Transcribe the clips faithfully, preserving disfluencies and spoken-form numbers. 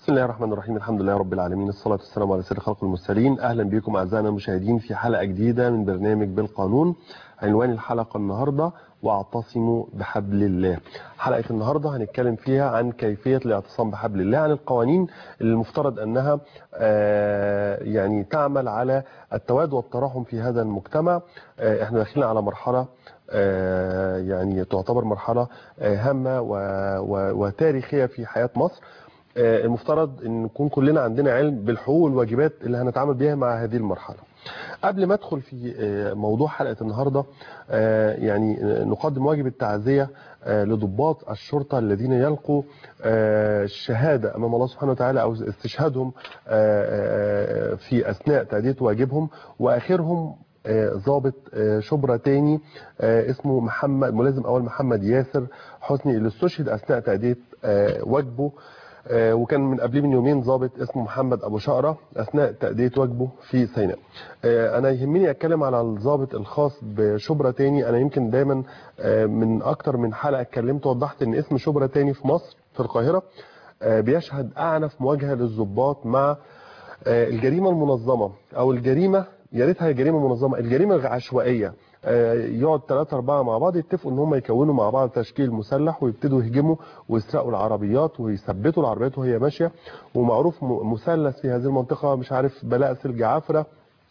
بسم الله الرحمن الرحيم. الحمد لله رب العالمين، الصلاة والسلام على سيد خلق المرسلين. أهلا بكم أعزائنا المشاهدين في حلقة جديدة من برنامج بالقانون. عنوان الحلقة النهاردة: واعتصموا بحبل الله. حلقة النهاردة هنتكلم فيها عن كيفية الاعتصام بحبل الله، عن القوانين اللي المفترض أنها يعني تعمل على التواد والتراحم في هذا المجتمع. احنا داخلين على مرحلة يعني تعتبر مرحلة هامة وتاريخية في حياة مصر. المفترض ان نكون كلنا عندنا علم بالحقوق والواجبات اللي هنتعامل بيها مع هذه المرحلة. قبل ما ادخل في موضوع حلقة النهاردة، يعني نقدم واجب التعزية لضباط الشرطة الذين يلقوا الشهادة امام الله سبحانه وتعالى او استشهادهم في اثناء تأدية واجبهم، واخرهم ضابط شبرا تاني اسمه محمد ملازم اول محمد ياسر حسني اللي استشهد اثناء تأدية واجبه. وكان من قبله من يومين ضابط اسمه محمد ابو شقره اثناء تأدية واجبه في سيناء. انا يهمني اتكلم على الضابط الخاص بشبرا تاني. انا يمكن دايما من اكتر من حلقه اتكلمت ووضحت ان اسم شبرا تاني في مصر في القاهره بيشهد اعنف مواجهه للضباط مع الجريمه المنظمه، او الجريمه يا ريتها جريمه منظمه، الجريمه العشوائيه. يقعد ثلاثة أربعة مع بعض يتفقوا ان هم يكونوا مع بعض تشكيل مسلح ويبتدوا يهجموا ويسرقوا العربيات ويثبتوا العربيات وهي ماشيه. ومعروف مثلث في هذه المنطقه، مش عارف بلاء سلج عفره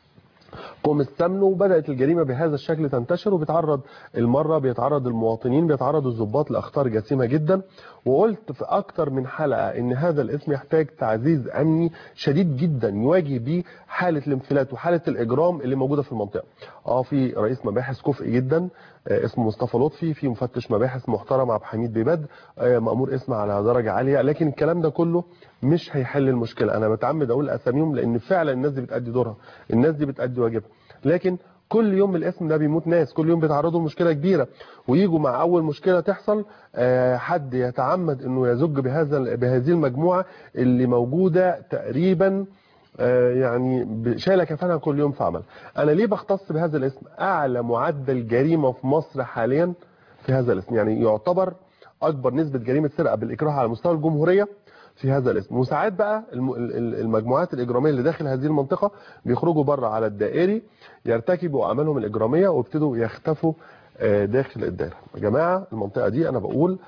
قوم السمن. وبدات الجريمه بهذا الشكل تنتشر، وبيتعرض المره بيتعرض المواطنين بيتعرض الضباط لاخطار جسيمه جدا. وقلت في اكتر من حلقه ان هذا الاسم يحتاج تعزيز امني شديد جدا يواجه به حاله الانفلات وحاله الاجرام اللي موجوده في المنطقه. اه في رئيس مباحث كفء جدا اسمه مصطفى لطفي، في مفتش مباحث محترم عبد الحميد ببدر، مأمور اسم على درجه عاليه، لكن الكلام ده كله مش هيحل المشكله. انا بتعمد اقول اساميهم لان فعلا الناس دي بتأدي دورها، الناس دي بتأدي واجبها، لكن كل يوم الاسم ده بيموت ناس، كل يوم بيتعرضوا لمشكله كبيره، ويجوا مع اول مشكله تحصل حد يتعمد انه يزج بهذا بهذه المجموعه اللي موجوده تقريبا يعني شايله كفانها كل يوم في عمل. انا ليه بختص بهذا الاسم؟ اعلى معدل جريمه في مصر حاليا في هذا الاسم، يعني يعتبر اكبر نسبه جريمه سرقه بالاكراه على مستوى الجمهوريه في هذا الاسم. وساعات بقى المجموعات الاجراميه اللي داخل هذه المنطقه بيخرجوا بره على الدائري يرتكبوا اعمالهم الاجراميه ويبتدوا يختفوا داخل الدائره. يا جماعه المنطقه دي انا بقول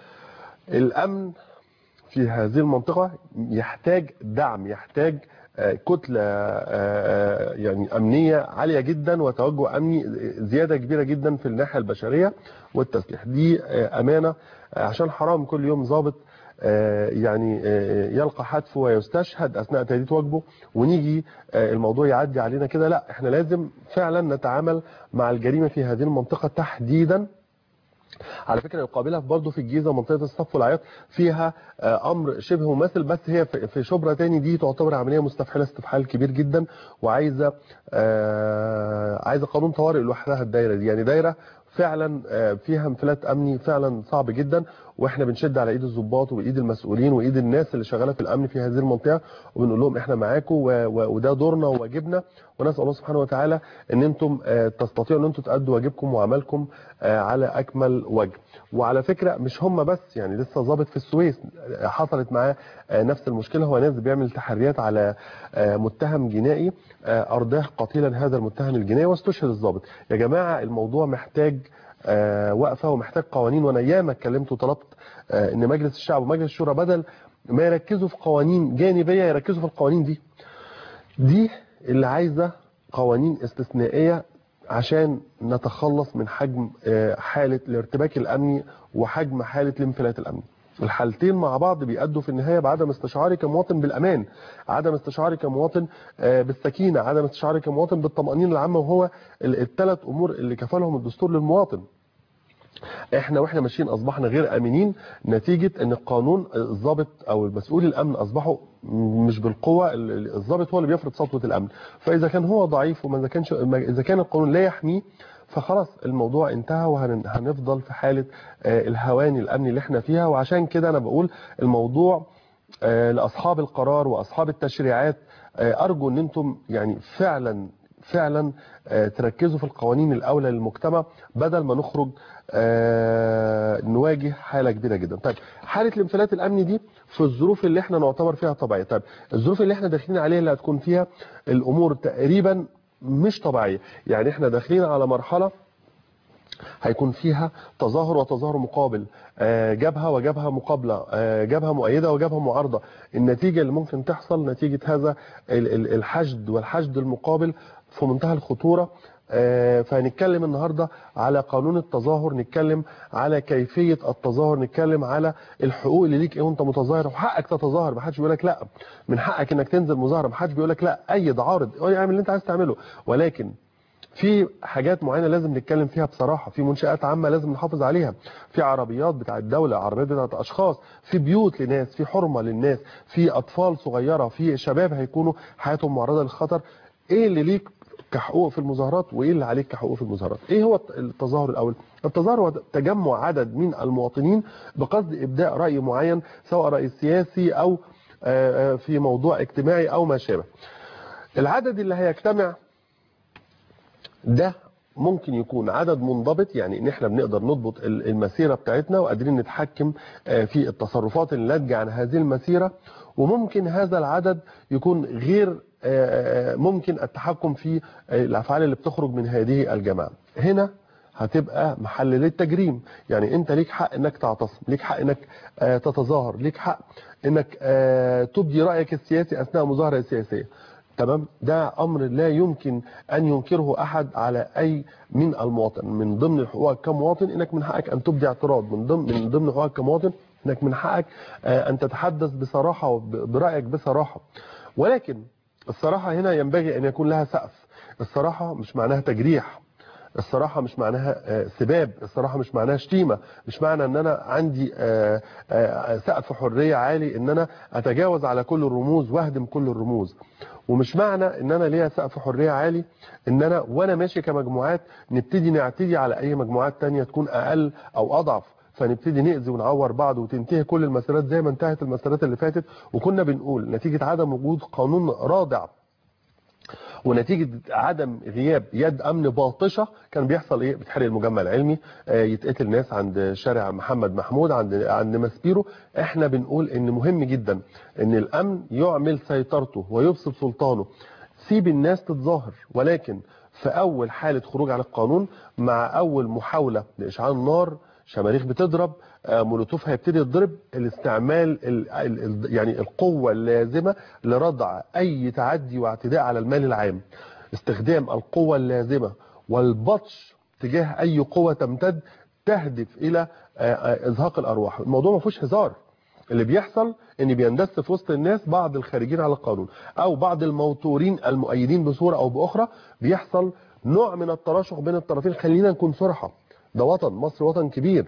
الامن في هذه المنطقه يحتاج دعم، يحتاج كتله يعني امنيه عاليه جدا وتوجه امني زياده كبيره جدا في الناحيه البشريه والتسليح. دي امانه، عشان حرام كل يوم ضابط يعني يلقى حتفه ويستشهد اثناء تأدية واجبه ونيجي الموضوع يعدي علينا كده. لا، احنا لازم فعلا نتعامل مع الجريمه في هذه المنطقه تحديدا. على فكره القابله برضه في الجيزه منطقه الصف والعياط فيها امر شبه مماثل، بس هي في شبرا تاني دي تعتبر عمليه مستفحله استفحال كبير جدا، وعايزه عايزه قانون طوارئ لوحدها. الدايره دي يعني دايره فعلا فيها انفلات امني فعلا صعب جدا، واحنا بنشد على ايد الضباط وايد المسؤولين وايد الناس اللي شغاله في الامن في هذه المنطقه، وبنقول لهم احنا معاكم وده دورنا وواجبنا، ونسال الله سبحانه وتعالى ان انتم تستطيعوا ان انتم تأدوا واجبكم وعملكم على اكمل وجه. وعلى فكره مش هم بس، يعني لسه ضابط في السويس حصلت معاه نفس المشكله، هو ناس بيعمل تحريات على متهم جنائي ارداه قتيلا هذا المتهم الجنائي واستشهد الضابط. يا جماعه الموضوع محتاج وقفه ومحتاج قوانين، وانا ياما اتكلمت وطلبت ان مجلس الشعب ومجلس الشورى بدل ما يركزوا في قوانين جانبيه يركزوا في القوانين دي دي اللي عايزه قوانين استثنائيه عشان نتخلص من حجم حاله الارتباك الامني وحجم حاله الانفلات الامني. الحالتين مع بعض بيأدوا في النهايه بعدم استشعاري كمواطن بالامان، عدم استشعاري كمواطن بالسكينه، عدم استشعاري كمواطن بالطمأنينه العامه، وهو الثلاث امور اللي كفلهم الدستور للمواطن. احنا واحنا ماشيين اصبحنا غير امنين نتيجه ان القانون الضابط او المسؤول الامن اصبحوا مش بالقوه، الضابط هو اللي بيفرض سلطه الامن. فاذا كان هو ضعيف وما اذا كانش اذا كان القانون لا يحميه فخلاص الموضوع انتهى، وهنفضل في حاله الهوان الامني اللي احنا فيها. وعشان كده انا بقول الموضوع لاصحاب القرار واصحاب التشريعات، ارجو ان انتم يعني فعلا فعلا تركزوا في القوانين الاولى للمجتمع بدل ما نخرج نواجه حاله كبيره جدا. طيب حاله الانفلات الامني دي في الظروف اللي احنا نعتبر فيها طبيعيه. طيب الظروف اللي احنا داخلين عليها اللي هتكون فيها الامور تقريبا مش طبيعيه، يعني احنا داخلين على مرحله هيكون فيها تظاهر وتظاهر مقابل، جبهة وجبهة مقابلة، جبهة مؤيدة وجبهة معارضة. النتيجة اللي ممكن تحصل نتيجة هذا الحشد والحشد المقابل في منتهى الخطورة. فهنتكلم النهاردة على قانون التظاهر، نتكلم على كيفية التظاهر، نتكلم على الحقوق اللي ليك ايه وانت متظاهر، وحقك تتظاهر، محدش بيقول لك لا، من حقك انك تنزل مظاهرة، محدش بيقول لك لا، ايد عارض اعمل اللي انت عايز تعمله. ولكن في حاجات معينة لازم نتكلم فيها بصراحة، في منشآت عامة لازم نحافظ عليها، في عربيات بتاع الدولة، عربيات بتاعت أشخاص، في بيوت لناس، في حرمة للناس، في أطفال صغيرة، في شباب هيكونوا حياتهم معرضة للخطر. إيه اللي ليك كحقوق في المظاهرات وإيه اللي عليك كحقوق في المظاهرات؟ إيه هو التظاهر الأول؟ التظاهر هو تجمع عدد من المواطنين بقصد إبداء رأي معين، سواء رأي سياسي أو في موضوع اجتماعي أو ما شابه. العدد اللي هيجتمع ده ممكن يكون عدد منضبط، يعني ان احنا بنقدر نضبط المسيرة بتاعتنا وقادرين نتحكم في التصرفات اللي ناتجه عن هذه المسيرة، وممكن هذا العدد يكون غير ممكن التحكم في الافعال اللي بتخرج من هذه الجماعة. هنا هتبقى محل للتجريم، يعني انت ليك حق انك تعتصم، ليك حق انك تتظاهر، ليك حق انك تبدي رأيك السياسي اثناء مظاهرة سياسية. تمام؟ ده امر لا يمكن ان ينكره احد على اي من المواطن. من ضمن حقوقك كمواطن انك من حقك ان تبدي اعتراض، من ضمن من ضمن حقوقك كمواطن انك من حقك ان تتحدث بصراحه وبرايك بصراحه. ولكن الصراحه هنا ينبغي ان يكون لها سقف. الصراحه مش معناها تجريح، الصراحة مش معناها سباب، الصراحة مش معناها شتيمة، مش معنى ان انا عندي سقف حرية عالي ان انا اتجاوز على كل الرموز واهدم كل الرموز. ومش معنى ان انا ليا سقف حرية عالي ان انا وانا ماشي كمجموعات نبتدي نعتدي على اي مجموعات تانية تكون اقل او اضعف، فنبتدي نأذي ونعور بعض وتنتهي كل المسيرات زي ما انتهت المسيرات اللي فاتت. وكنا بنقول نتيجة عدم وجود قانون رادع ونتيجة عدم غياب يد امن باطشة كان بيحصل ايه؟ بتحرق المجمع العلمي، آه يتقتل ناس عند شارع محمد محمود، عند عند ماسبيرو. احنا بنقول ان مهم جدا ان الامن يعمل سيطرته ويبسط سلطانه. سيب الناس تتظاهر، ولكن في اول حالة خروج عن القانون، مع اول محاولة لاشعال نار، شماريخ بتضرب، مولوتوف هيبتدي يضرب، الاستعمال ال ال يعني القوة اللازمة لردع اي تعدي واعتداء على المال العام، استخدام القوة اللازمة والبطش تجاه اي قوة تمتد تهدف الى ازهاق الارواح. الموضوع ما فيهوش هزار. اللي بيحصل ان بيندس في وسط الناس بعض الخارجين على القانون او بعض الموتورين المؤيدين بصورة او باخرى، بيحصل نوع من التراشح بين الطرفين. خلينا نكون صراحة، ده وطن، مصر وطن كبير،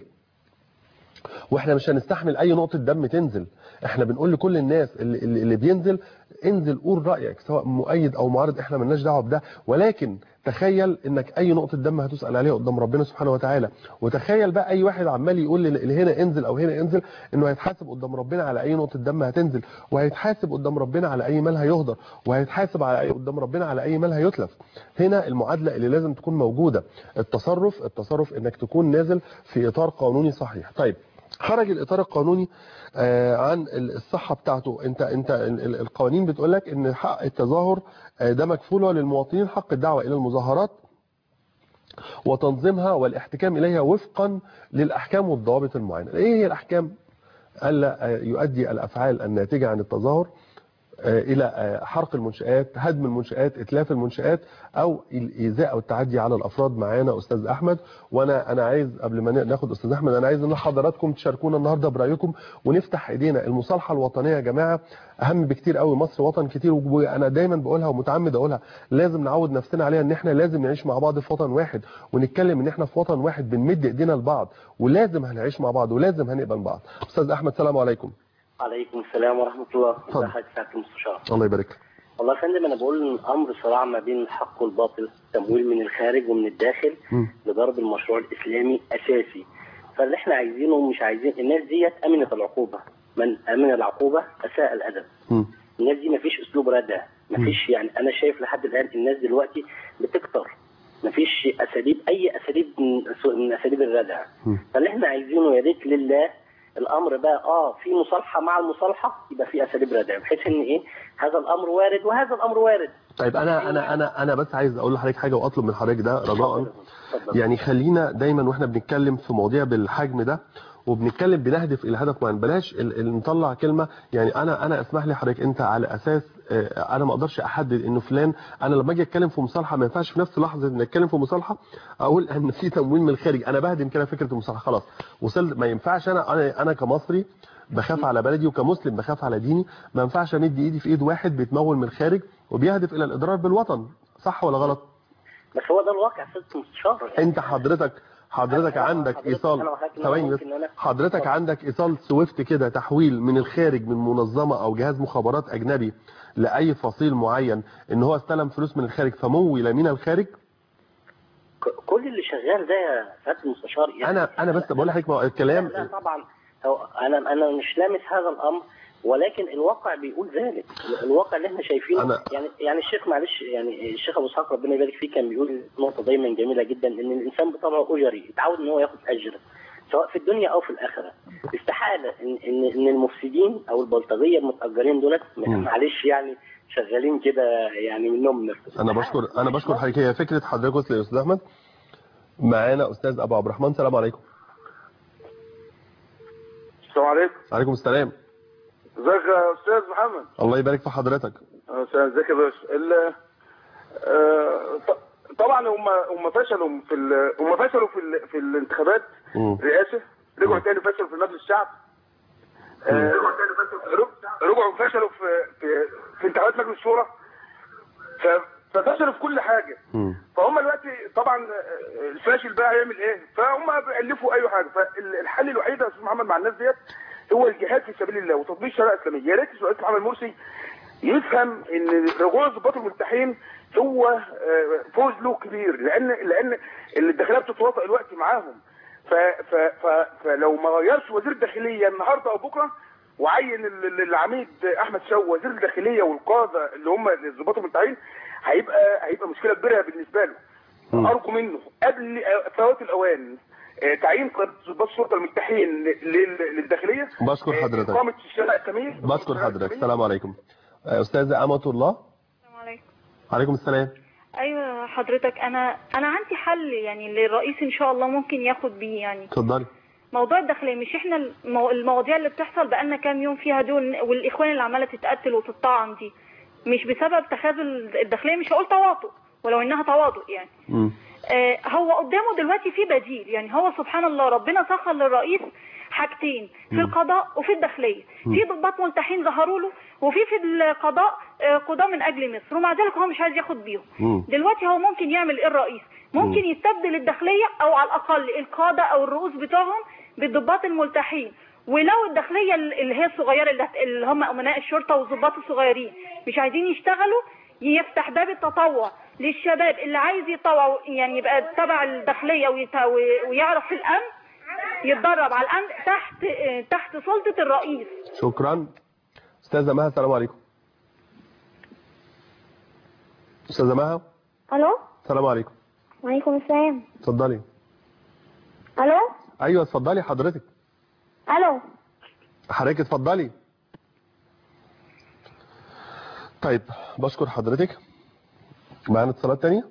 واحنا مش هنستحمل اي نقطة دم تنزل. احنا بنقول لكل الناس اللي, اللي بينزل انزل قول رأيك سواء مؤيد او معارض، احنا ملناش دعوه بده. ولكن تخيل انك اي نقطة دم هتسأل عليها قدام ربنا سبحانه وتعالى، وتخيل بقى اي واحد عمال يقول اللي هنا انزل او هنا انزل، انه هيتحاسب قدام ربنا على اي نقطة دم هتنزل، وهيتحاسب قدام ربنا على اي مال هيهدر، وهيتحاسب على اي قدام ربنا على اي مال هيتلف. هنا المعادلة اللي لازم تكون موجودة، التصرف التصرف انك تكون نازل في اطار قانوني صحيح. طيب خرج الاطار القانوني عن الصحة بتاعته. انت انت القوانين بتقول لك ان حق التظاهر ده مكفول للمواطنين، حق الدعوة الى المظاهرات وتنظيمها والاحتكام اليها وفقا للاحكام والضوابط المعينة. ايه هي الاحكام؟ الا يؤدي الافعال الناتجة عن التظاهر الى حرق المنشآت، هدم المنشآت، اتلاف المنشآت، او الايذاء او التعدي على الافراد. معانا استاذ احمد، وانا انا عايز قبل ما ناخد استاذ احمد، انا عايز ان حضراتكم تشاركونا النهارده برايكم ونفتح ايدينا. المصالحه الوطنيه يا جماعه اهم بكتير قوي. مصر وطن كتير، وانا دايما بقولها ومتعمد اقولها، لازم نعود نفسنا عليها ان احنا لازم نعيش مع بعض في وطن واحد، ونتكلم ان احنا في وطن واحد بنمد ايدينا لبعض، ولازم هنعيش مع بعض ولازم هنقبل بعض. استاذ احمد السلام عليكم. عليكم السلام ورحمة الله. ازي حضرتك سعادة المستشار؟ الله يبارك لك. والله يا فندم انا بقول ان امر صراع ما بين الحق والباطل، تمويل من الخارج ومن الداخل م. لضرب المشروع الاسلامي اساسي. فاللي احنا عايزينه ومش عايزين، الناس ديت امنت العقوبة، من امن العقوبة اساء الادب. م. الناس دي ما فيش اسلوب ردع، مفيش يعني انا شايف لحد الان الناس دلوقتي بتكتر، مفيش اساليب اي اساليب من اساليب الردع. فاللي احنا عايزينه يا ريت لله الامر بقى اه في مصالحه، مع المصالحه يبقى في اساليب ردع، بحيث ان ايه هذا الامر وارد وهذا الامر وارد. طيب انا انا انا انا بس عايز اقول لحضرتك حاجه واطلب من حضرتك ده رجاء. يعني خلينا دايما واحنا بنتكلم في مواضيع بالحجم ده وبنتكلم بنهدف الى هدف معين، بلاش نطلع كلمه. يعني انا انا اسمح لي حضرتك، انت على اساس انا ما اقدرش احدد انه فلان، انا لما اجي اتكلم في مصالحه ما ينفعش في نفس لحظه ان اتكلم في مصالحه اقول ان في تمويل من الخارج، انا بهدم كده فكره المصالحه خلاص وصلت. ما ينفعش انا انا انا كمصري بخاف على بلدي وكمسلم بخاف على ديني، ما ينفعش امد ايدي في ايد واحد بيتمول من الخارج وبيهدف الى الاضرار بالوطن. صح ولا غلط؟ بس هو ده الواقع ست مستشار. يعني انت حضرتك حضرتك عندك ايصال ثواني بس، حضرتك عندك ايصال سويفت كده تحويل من الخارج من منظمه او جهاز مخابرات اجنبي لاي فصيل معين ان هو استلم فلوس من الخارج فمول من الخارج؟ كل اللي شغال ده يا سياده المستشار يعني انا انا بس بقول لحضرتك الكلام. لا, لا طبعا هو انا انا مش لامس هذا الامر، ولكن الواقع بيقول ذلك. الواقع اللي احنا شايفينه أنا... يعني يعني الشيخ معلش يعني الشيخ ابو اسحاق ربنا يبارك فيه كان بيقول نقطه دايما جميله جدا، ان الانسان بطبعه اجري يتعود ان هو ياخد اجر سواء في الدنيا او في الاخره. استحاله ان ان, إن المفسدين او البلطجيه المتاجرين دولت معلش يعني شغالين كده يعني منهم نفسه. انا بشكر انا بشكر حضرتك. هي فكره حضرتك وصلت يا استاذ احمد. معانا استاذ ابو عبد الرحمن. السلام عليكم. السلام عليكم. وعليكم السلام. ازيك يا استاذ محمد؟ الله يبارك في حضرتك. ازيك يا باشا؟ طبعا هم هم فشلوا في هم فشلوا في ال... في الانتخابات الرئاسه، رجعوا تاني فشلوا في مجلس الشعب، رجعوا فشلوا في في, في انتخابات مجلس الشورى، ففشلوا في كل حاجه. فهم دلوقتي طبعا الفاشل بقى هيعمل ايه؟ فهم بيألفوا اي حاجه. فالحل الوحيد يا استاذ محمد مع الناس ديت هو الجهاد في سبيل الله وتطبيق الشريعه الاسلاميه. يا ريت الرئيس محمد مرسي يفهم ان رجوع الضباط الملتحين هو فوز له كبير، لان لان الداخليه بتتواطئ الوقت معاهم. ف ف ف فلو ما غيرش وزير الداخليه النهارده او بكره وعين العميد احمد شوقي وزير الداخليه والقاده اللي هم الضباط الملتحين، هيبقى هيبقى مشكله كبيره بالنسبه له. ارجو منه قبل فوات الاوان تعيين ضباط الشرطه الملتحين للداخليه. بشكر حضرتك. اقامه الشارع التمييز. بشكر حضرتك. السلام عليكم. استاذه امه الله. السلام عليكم. وعليكم السلام. ايوه حضرتك، انا انا عندي حل يعني للرئيس ان شاء الله ممكن ياخد بيه. يعني اتفضلي. موضوع الداخليه، مش احنا المو... المواضيع اللي بتحصل بقالنا كام يوم فيها دول والاخوان اللي عماله تتقتل وتطعن دي مش بسبب تخاذل الداخليه، مش هقول تواطؤ ولو انها تواطؤ يعني. م. آه هو قدامه دلوقتي في بديل. يعني هو سبحان الله ربنا سخر للرئيس حاجتين في القضاء وفي الداخليه. في ضباط ملتحين ظهروا له، وفي في القضاء قضاة من اجل مصر، ومع ذلك هو مش عايز ياخد بيهم. دلوقتي هو ممكن يعمل ايه الرئيس؟ ممكن يستبدل الداخليه او على الاقل القاده او الرؤوس بتوعهم بالضباط الملتحين. ولو الداخليه اللي هي الصغيره اللي هم امناء الشرطه والضباط الصغيرين مش عايزين يشتغلوا، يفتح باب التطوع للشباب اللي عايز يتطوع يعني يبقى تبع الداخليه ويعرف في الامن، يتدرب على الامن تحت تحت سلطه الرئيس. شكرا. استاذه مها. السلام عليكم. استاذه مها. الو. السلام عليكم. وعليكم السلام. اتفضلي. الو. ايوه اتفضلي حضرتك. الو. حضرتك اتفضلي. طيب بشكر حضرتك. معانا اتصالات تانية؟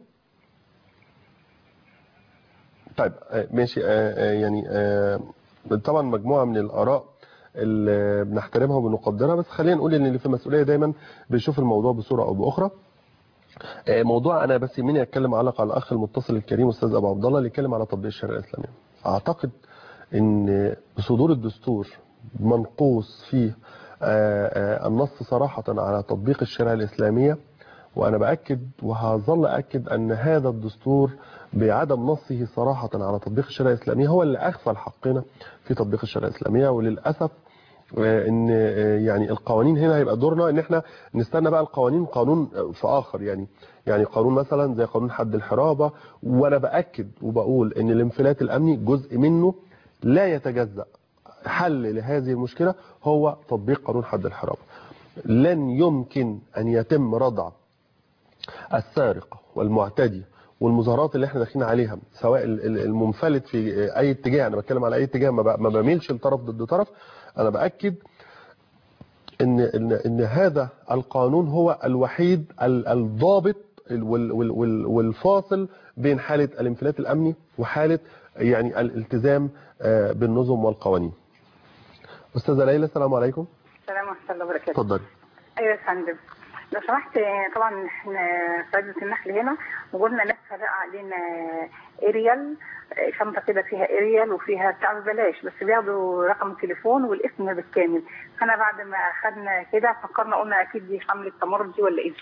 طيب ماشي. يعني طبعا مجموعة من الآراء اللي بنحترمها وبنقدرها، بس خلينا نقول ان اللي في مسؤولية دايما بيشوف الموضوع بصورة او باخرى. موضوع انا بس يميني اتكلم علق على الاخ المتصل الكريم استاذ ابو عبد الله اللي اتكلم على تطبيق الشريعة الاسلامية. اعتقد ان بصدور الدستور منقوص فيه النص صراحة على تطبيق الشريعة الاسلامية، وانا باكد وهظل اكد ان هذا الدستور بعدم نصه صراحة على تطبيق الشريعة الاسلامية هو اللي اغفل حقنا في تطبيق الشريعة الاسلامية. وللاسف ان يعني القوانين هنا هيبقى دورنا ان احنا نستنى بقى القوانين قانون في اخر، يعني يعني قانون مثلا زي قانون حد الحرابة. وانا باكد وبقول ان الانفلات الامني جزء منه لا يتجزأ. حل لهذه المشكلة هو تطبيق قانون حد الحرابة. لن يمكن أن يتم ردع السارق والمعتدي والمظاهرات اللي احنا داخلين عليها، سواء المنفلت في اي اتجاه، انا بتكلم على اي اتجاه، ما بميلش لطرف ضد طرف. انا باكد ان ان ان هذا القانون هو الوحيد الضابط والفاصل بين حاله الانفلات الامني وحاله يعني الالتزام بالنظم والقوانين. استاذه ليلى، السلام عليكم. السلام ورحمه الله وبركاته. اتفضلي. ايوه يا فندم، لو سمحت، طبعا احنا في عزة النحل هنا وقلنا ناس فرق علينا اريال، شنطه كده فيها اريال وفيها بتاع ببلاش، بس بياخدوا رقم التليفون والاسم بالكامل. فانا بعد ما اخذنا كده فكرنا قلنا اكيد دي حمله تمرد دي ولا ايه؟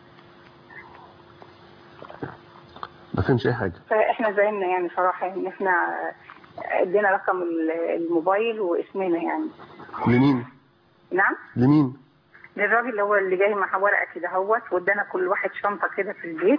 ما فهمش اي حاجه. فاحنا زعلنا يعني صراحه ان احنا ادينا رقم الموبايل واسمنا يعني. لمين؟ نعم؟ لمين؟ للراجل اللي هو اللي جاي مع ورقه كده اهوت، وادانا كل واحد شنطه كده في البيت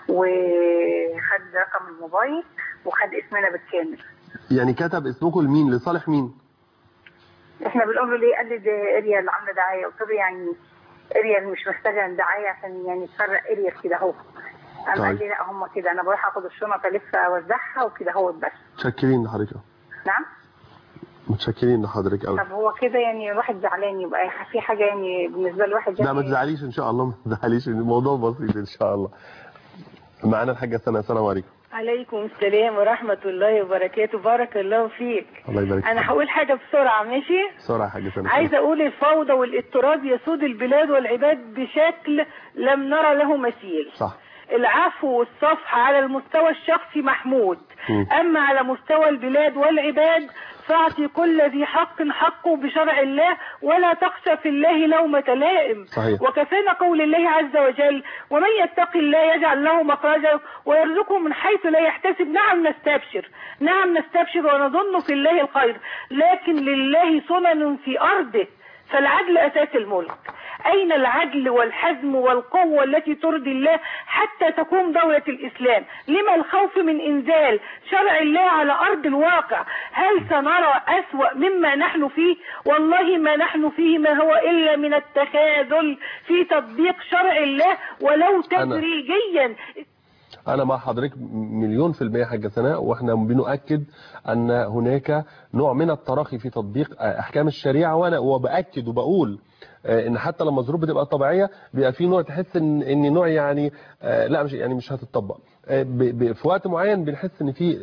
وخد رقم الموبايل وخد اسمنا بالكامل. يعني كتب اسمكم لمين؟ لصالح مين؟ احنا بنقول له ليه؟ قال لي ده اريال عامله دعايه، قلت له يعني اريال مش محتاجه دعايه عشان يعني تفرق اريال كده اهو. قام قال لي لا هم كده، انا بروح اخد الشنط الف اوزعها وكده اهوت بس. متشكرين لحضرتك. نعم؟ متشكرين لحضرتك قوي. طب هو كده يعني الواحد زعلان، يبقى في حاجه يعني بالنسبه للواحد يعني. لا ما تزعليش ان شاء الله، ما تزعليش، الموضوع بسيط ان شاء الله. معانا الحاجه سنة. السلام عليكم. عليكم السلام ورحمه الله وبركاته. بارك الله فيك. الله يبارك فيك. انا هقول حاجه بسرعه ماشي؟ بسرعه يا حاجه سنة. عايزه اقول الفوضى والاضطراب يسود البلاد والعباد بشكل لم نرى له مثيل. صح. العفو والصفح على المستوى الشخصي محمود، اما على مستوى البلاد والعباد فاعطي كل ذي حق حقه بشرع الله ولا تخشى في الله لومة لائم. صحيح. وكفانا قول الله عز وجل ومن يتق الله يجعل له مخرجا ويرزقه من حيث لا يحتسب. نعم نستبشر، نعم نستبشر ونظن في الله الخير، لكن لله سنن في أرضه، فالعدل أساس الملك. أين العدل والحزم والقوة التي ترضي الله حتى تقوم دولة الإسلام؟ لما الخوف من إنزال شرع الله على أرض الواقع؟ هل سنرى أسوأ مما نحن فيه؟ والله ما نحن فيه ما هو إلا من التخاذل في تطبيق شرع الله ولو تدريجيا. أنا مع حضرتك مليون في المية حاجة سناء، وإحنا بنؤكد أن هناك نوع من التراخي في تطبيق أحكام الشريعة، وأنا وبأكد وبقول ان حتى لما الظروف بتبقى طبيعيه بيبقى في نوع تحس ان ان نوع يعني لا مش يعني مش هتطبق في وقت معين، بنحس ان في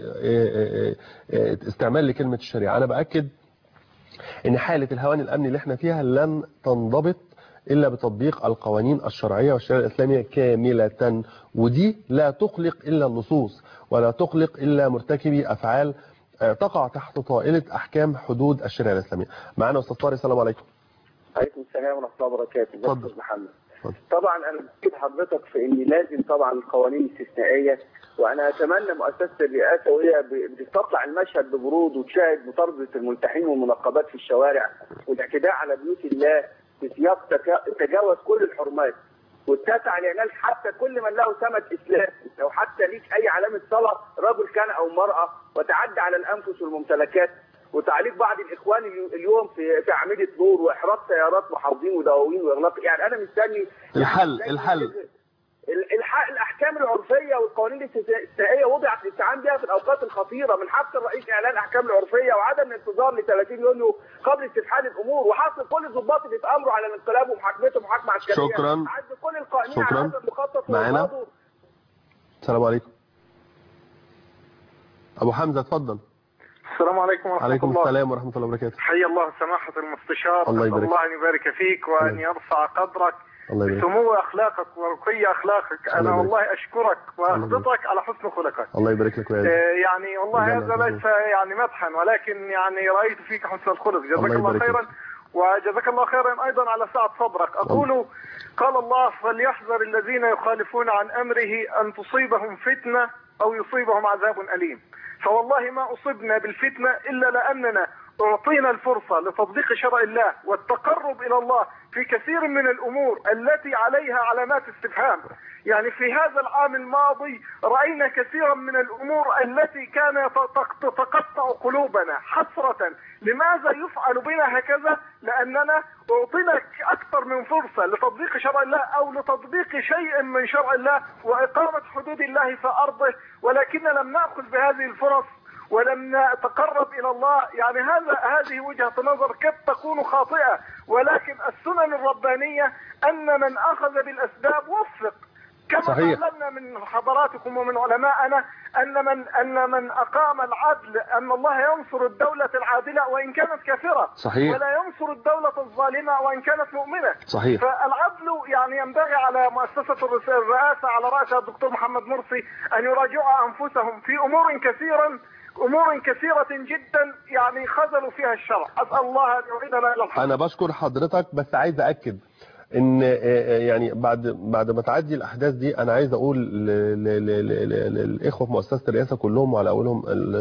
استعمال لكلمه الشريعه. انا باكد ان حاله الهوان الامني اللي احنا فيها لن تنضبط الا بتطبيق القوانين الشرعيه والشريعه الاسلاميه كامله، ودي لا تقلق الا اللصوص ولا تقلق الا مرتكبي افعال تقع تحت طائله احكام حدود الشريعه الاسلاميه. معانا استاذ طارق. السلام عليكم. عليكم السلام ورحمه الله وبركاته. اتفضل محمد. طبعا انا بأكد حضرتك في ان لازم طبعا القوانين استثنائيه، وانا اتمنى مؤسسه الرئاسه وهي بتطلع المشهد ببرود وتشاهد مطارده الملتحين والمنقبات في الشوارع والاعتداء على بيوت الله في سياق تجاوز كل الحرمات واتسع لعنان حتى كل من له سمت اسلام، لو حتى ليك اي علامه صلاه رجل كان او امراه، وتعدى على الانفس والممتلكات، وتعليق بعض الاخوان اليوم في في اعمده نور واحراق سيارات محافظين ودواوين واغلاق. يعني انا مستني الحل يعني الحل الحق الاحكام العرفيه والقوانين الاستثنائيه وضعت للاستعان بها في الاوقات الخطيره. من حق الرئيس اعلان الاحكام العرفيه وعدم الانتظار ل ثلاثين يونيو قبل استفحال الامور، وحصل كل الضباط اللي اتامروا على الانقلاب ومحاكمته محاكمه عسكريه. شكرا. عد كل القائمين على هذا المخطط. معانا. السلام عليكم. ابو حمزه اتفضل. السلام عليكم ورحمة عليكم الله. السلام ورحمة الله وبركاته. حي الله سماحة المستشار. الله يبارك. الله أن يبارك فيك وأن يرفع قدرك بسمو أخلاقك ورقي أخلاقك. أنا والله أشكرك وأحبطك على حسن خلقك. الله يبارك لك. يعني والله هذا ليس يعني مدحا، ولكن يعني رأيت فيك حسن الخلق. جزاك الله خيرا، وجزاك الله خيرا أيضا على سعة صدرك. أقول قال الله فليحذر الذين يخالفون عن أمره أن تصيبهم فتنة أو يصيبهم عذاب أليم. فوالله ما أصبنا بالفتنة إلا لأننا أعطينا الفرصة لتطبيق شرع الله والتقرب إلى الله في كثير من الأمور التي عليها علامات استفهام. يعني في هذا العام الماضي رأينا كثيرا من الأمور التي كان تقطع قلوبنا حسرة. لماذا يفعل بنا هكذا؟ لأننا أعطينا أكثر اكثر من فرصه لتطبيق شرع الله او لتطبيق شيء من شرع الله واقامه حدود الله في ارضه، ولكن لم ناخذ بهذه الفرص ولم نتقرب الى الله. يعني هذا هذه وجهه نظر قد تكون خاطئه، ولكن السنن الربانيه ان من اخذ بالاسباب وفق، كما تعلمنا من حضراتكم ومن علمائنا ان من ان من اقام العدل ان الله ينصر الدوله العادله وان كانت كافره، صحيح. ولا ينصر الدوله الظالمه وان كانت مؤمنه. صحيح. فالعدل يعني ينبغي على مؤسسه الرئاسه على راسها الدكتور محمد مرسي ان يراجعوا انفسهم في امور كثيرا امور كثيره جدا يعني خذلوا فيها الشرع. اسال الله ان يعيدنا الى الحق. انا بشكر حضرتك، بس عايز اكد ان يعني بعد بعد ما تعدي الاحداث دي انا عايز اقول للاخوه في مؤسسه الرئاسه كلهم وعلى اولهم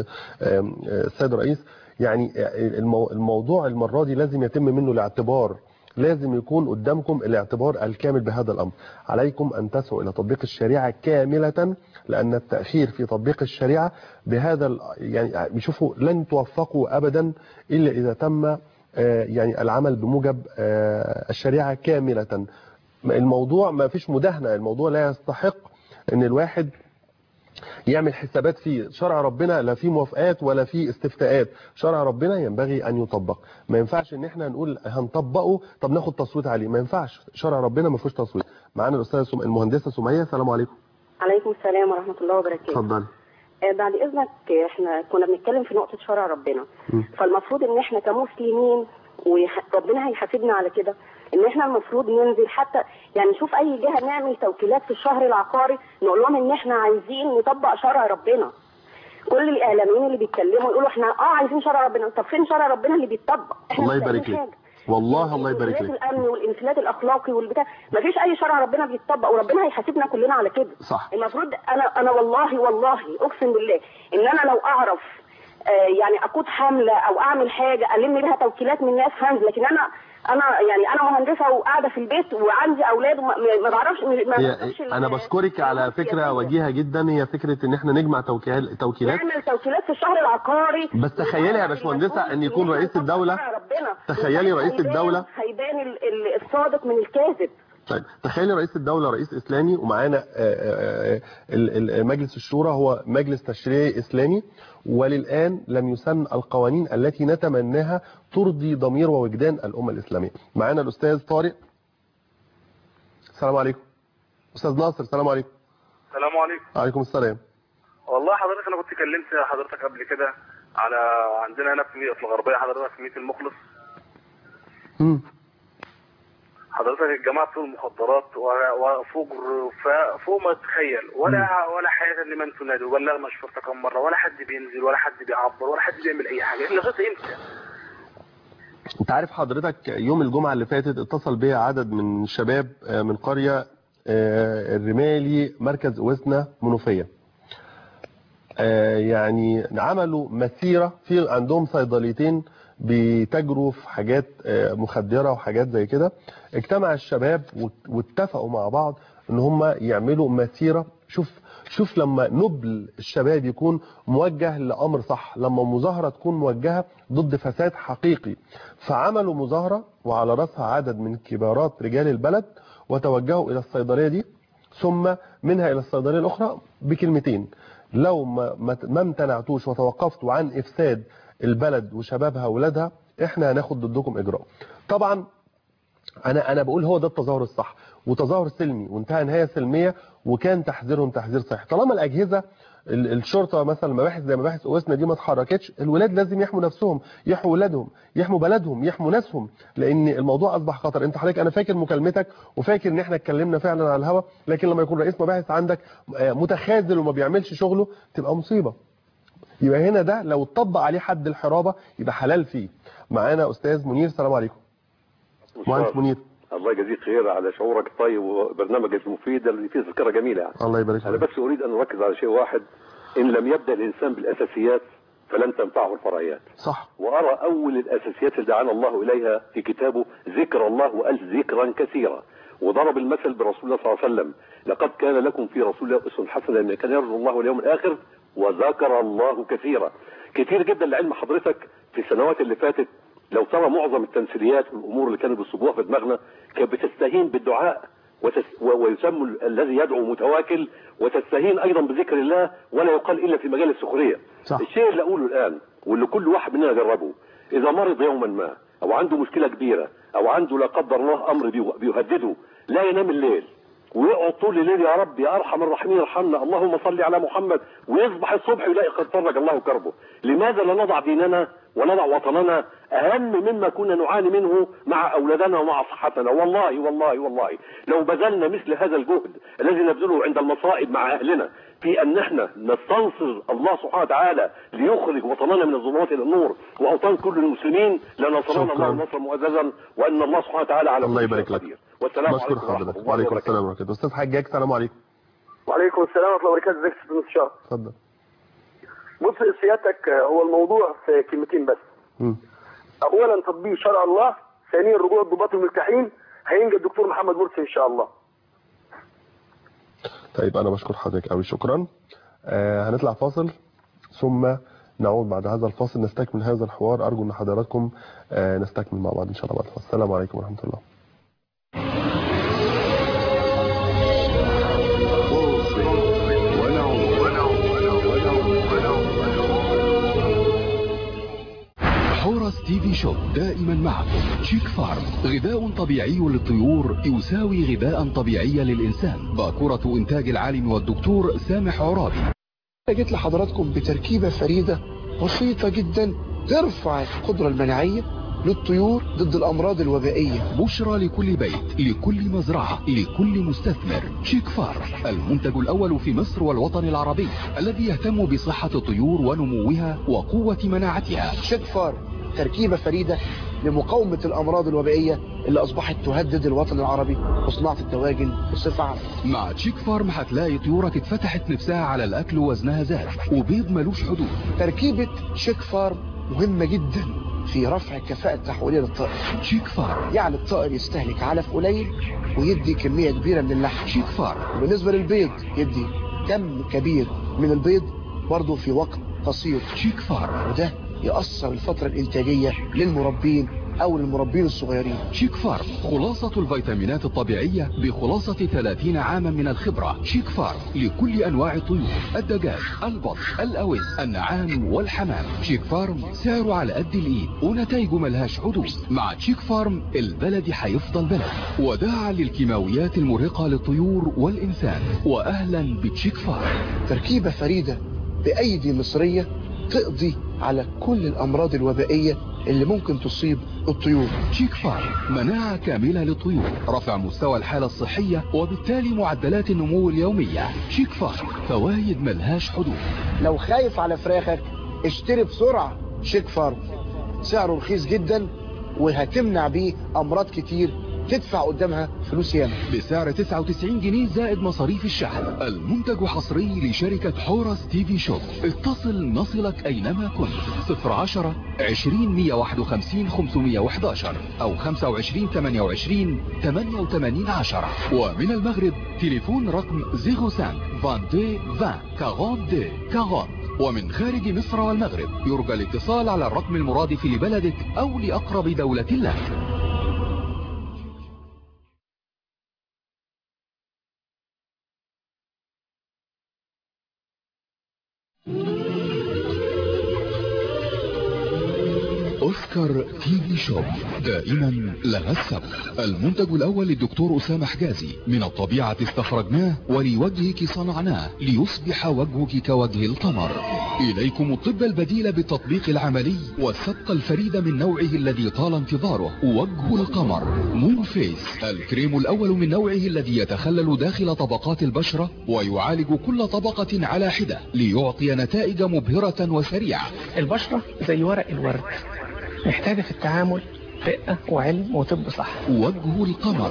السيد الرئيس، يعني الموضوع المره دي لازم يتم منه الاعتبار، لازم يكون قدامكم الاعتبار الكامل بهذا الامر. عليكم ان تسعوا الى تطبيق الشريعه كامله، لان التاخير في تطبيق الشريعه بهذا يعني بيشوفوا لن توفقوا ابدا الا اذا تم يعني العمل بموجب الشريعة كاملة. الموضوع ما فيش مداهنة، الموضوع لا يستحق ان الواحد يعمل حسابات فيه. شرع ربنا لا فيه موافقات ولا فيه استفتاءات، شرع ربنا ينبغي ان يطبق. ما ينفعش ان احنا نقول هنطبقه طب ناخد تصويت عليه، ما ينفعش. شرع ربنا ما فيهوش تصويت. معانا الاستاذه المهندسه سميه. السلام عليكم. عليكم السلام ورحمه الله وبركاته. اتفضلي. بعد اذنك، احنا كنا بنتكلم في نقطه شرع ربنا، م. فالمفروض ان احنا كمسلمين وربنا هيحاسبنا على كده، ان احنا المفروض ننزل حتى يعني نشوف اي جهه نعمل توكيلات في الشهر العقاري نقول لهم ان احنا عايزين نطبق شرع ربنا. كل الاعلاميين اللي بيتكلموا يقولوا احنا اه عايزين شرع ربنا، طب فين شرع ربنا اللي بيتطبق؟ الله يبارك لك والله، الله يبارك لك. الامن والانفلات الاخلاقي والبتاع، ما فيش اي شرع ربنا بيتطبق، وربنا هيحاسبنا كلنا على كده. صح. المفروض انا انا والله والله اقسم بالله ان انا لو اعرف آه يعني اقود حمله او اعمل حاجه الم بها توكيلات من الناس هنزل، لكن انا انا يعني انا مهندسه وقاعده في البيت وعندي اولاد وما ما بعرفش ما بعرفش انا بشكرك على فكره وجيهه جدا، هي فكره ان احنا نجمع توكيلات توكيلات نعمل توكيلات في الشهر العقاري. بس تخيلي يا باشمهندسه ان يكون رئيس الدوله، تخيلي رئيس الدوله هيبان الصادق من الكاذب. طيب تخيلي رئيس الدولة رئيس إسلامي، ومعانا مجلس الشورى هو مجلس تشريعي إسلامي، وللآن لم يسن القوانين التي نتمناها ترضي ضمير ووجدان الأمة الإسلامية. معانا الأستاذ طارق. السلام عليكم. أستاذ ناصر. السلام عليكم. السلام عليكم. وعليكم السلام. والله حضرتك أنا كنت كلمت حضرتك قبل كده على عندنا هنا في مية الغربية، حضرتك في مية المخلص. امم حضرتك الجماعه بتوع المخدرات وفجر فوق ما تتخيل، ولا ولا حياه لمن تنادي، ولا مشفرت كم مره، ولا حد بينزل ولا حد بيعبر ولا حد بيعمل اي حاجه. لغايه امتى؟ انت عارف حضرتك يوم الجمعه اللي فاتت اتصل بيا عدد من الشباب من قريه الرمالي مركز اوسنا منوفيه، يعني عملوا مسيره في عندهم صيدليتين بيتاجروا في حاجات مخدره وحاجات زي كده. اجتمع الشباب واتفقوا مع بعض ان هم يعملوا مسيره. شوف شوف لما نبل الشباب يكون موجه لامر صح، لما مظاهره تكون موجهه ضد فساد حقيقي. فعملوا مظاهره وعلى راسها عدد من كبارات رجال البلد، وتوجهوا الى الصيدليه دي ثم منها الى الصيدليه الاخرى بكلمتين: لو ما ما امتنعتوش وتوقفتوا عن افساد البلد وشبابها واولادها احنا هناخد ضدكم اجراء. طبعا انا انا بقول هو ده التظاهر الصح، وتظاهر سلمي وانتهى نهايه سلميه، وكان تحذيرهم تحذير صحيح. طالما الاجهزه الشرطه مثلا مباحث زي مباحث اوسنا دي ما اتحركتش، الولاد لازم يحموا نفسهم، يحموا ولادهم، يحموا بلدهم، يحموا ناسهم، لان الموضوع اصبح خطر. انت حضرتك انا فاكر مكالمتك وفاكر ان احنا اتكلمنا فعلا على الهواء، لكن لما يكون رئيس مباحث عندك متخاذل وما بيعملش شغله تبقى مصيبه. يبقى هنا ده لو اتطبق عليه حد الحرابه يبقى حلال فيه. معانا استاذ منير. السلام عليكم. مهندس منير. الله يجزيك خير على شعورك الطيب وبرنامجك المفيد اللي فيه ذكرى جميله يعني. الله يبارك فيك. انا بس اريد ان اركز على شيء واحد: ان لم يبدا الانسان بالاساسيات فلن تنفعه الفرعيات. صح. وارى اول الاساسيات اللي دعانا الله اليها في كتابه ذكر الله، وقال ذكرا كثيرا، وضرب المثل برسول الله صلى الله عليه وسلم: لقد كان لكم في رسول الله اسوه حسنه لمن كان يرجو الله واليوم الاخر وذكر الله كثيرا. كتير جدا لعلم حضرتك في السنوات اللي فاتت لو ترى معظم التمثيليات والامور اللي كانوا بيصبوها في دماغنا كانت بتستهين بالدعاء وتس... ويسمى الذي يدعو متواكل، وتستهين ايضا بذكر الله ولا يقال الا في مجال السخريه. الشيء اللي اقوله الان واللي كل واحد مننا جربه، اذا مرض يوما ما او عنده مشكله كبيره او عنده لا قدر الله امر بيهدده، لا ينام الليل ويقعد طول الليل يا رب يا ارحم الراحمين ارحمنا اللهم صل على محمد، ويصبح الصبح يلاقي قد فرج الله كربه. لماذا لا نضع ديننا ونضع وطننا اهم مما كنا نعاني منه مع اولادنا ومع صحتنا؟ والله والله والله لو بذلنا مثل هذا الجهد الذي نبذله عند المصائب مع اهلنا في ان احنا نستنصر الله سبحانه وتعالى ليخرج وطننا من الظلمات الى النور واوطان كل المسلمين، لنصرنا الله نصرا مؤززا وان الله سبحانه وتعالى على الله يبارك لك. والسلام بشكر حضرتك. وعليكم السلام ورحمه الله. استاذ حجاج السلام عليكم. وعليكم السلام ورحمه الله وبركاته. ازيك يا استاذ شهر؟ اتفضل. بص سيادتك، هو الموضوع في كلمتين بس. م. اولا تطبيق شرع الله، ثانيا رجوع الضباط الملتحين، هينجى الدكتور محمد مرسي ان شاء الله. طيب انا بشكر حضرتك قوي، شكرا. آه هنطلع فاصل ثم نعود بعد هذا الفاصل نستكمل هذا الحوار. ارجو ان حضراتكم آه نستكمل مع بعض ان شاء الله بعد الفاصل. السلام عليكم ورحمه الله. حورس تي في شوب دائما معكم. شيك فارم، غذاء طبيعي للطيور يساوي غذاء طبيعي للإنسان. باكورة إنتاج العالم والدكتور سامح عرابي. جيت لحضراتكم بتركيبة فريدة بسيطة جدا ترفع القدرة المناعية للطيور ضد الأمراض الوبائية. بشرى لكل بيت، لكل مزرعة، لكل مستثمر. شيك فارم، المنتج الأول في مصر والوطن العربي الذي يهتم بصحة الطيور ونموها وقوة مناعتها. شيك فارم تركيبة فريدة لمقاومة الأمراض الوبائية اللي أصبحت تهدد الوطن العربي وصناعة الدواجن بصفة عامة. مع تشيك فارم هتلاقي طيورك اتفتحت نفسها على الأكل ووزنها زاد وبيض ملوش حدود. تركيبة تشيك فارم مهمة جدا في رفع الكفاءة التحويلية للطائر. تشيك فارم يعني الطائر يستهلك علف قليل ويدي كمية كبيرة من اللحم. تشيك فارم. وبالنسبة للبيض يدي كم كبير من البيض برضه في وقت قصير. تشيك فارم. وده يأثر الفترة الإنتاجية للمربين أو للمربين الصغيرين. شيك فارم، خلاصة الفيتامينات الطبيعية بخلاصة ثلاثين عاما من الخبرة. شيك فارم لكل أنواع الطيور، الدجاج، البط، الأوز، النعام والحمام. شيك فارم سعره على قد الإيد ونتائجه ملهاش حدود. مع شيك فارم البلد هيفضل بلد، وداعا للكيماويات المرهقة للطيور والإنسان. وأهلا بتشيك فارم، تركيبة فريدة بأيدي مصرية تقضي على كل الأمراض الوبائية اللي ممكن تصيب الطيور. شيك فارم، مناعة كاملة للطيور، رفع مستوى الحالة الصحية وبالتالي معدلات النمو اليومية. شيك فارم، فوائد ملهاش حدود. لو خايف على فراخك اشتري بسرعة شيك فارم، سعره رخيص جدا وهتمنع بيه أمراض كتير تدفع قدامها فلوس ياما. بسعر تسعة وتسعين جنيه زائد مصاريف الشحن. المنتج حصري لشركة حورس تي في شوب. اتصل نصلك اينما كنت. صفر عشرة عشرين مية واحد وخمسين خمسمية وحداشر او خمسة وعشرين تمانية وعشرين تمانية وتمانين عشرة. ومن المغرب تليفون رقم صفر خمسة اثنين عشرين عشرين أربعين. ومن خارج مصر والمغرب يرجى الاتصال على الرقم المرادف لبلدك او لاقرب دولة لك. أوسكار تي في شوب دائما لها السبق. المنتج الأول للدكتور أسامة حجازي، من الطبيعة استخرجناه ولوجهك صنعناه ليصبح وجهك كوجه القمر. إليكم الطب البديل بالتطبيق العملي والسبق الفريد من نوعه الذي طال انتظاره، وجه القمر مون فيس، الكريم الأول من نوعه الذي يتخلل داخل طبقات البشرة ويعالج كل طبقة على حدة ليعطي نتائج مبهرة وسريعة. البشرة زي ورق الورد، محتاجة في التعامل رقة وعلم وطب صح. وجه القمر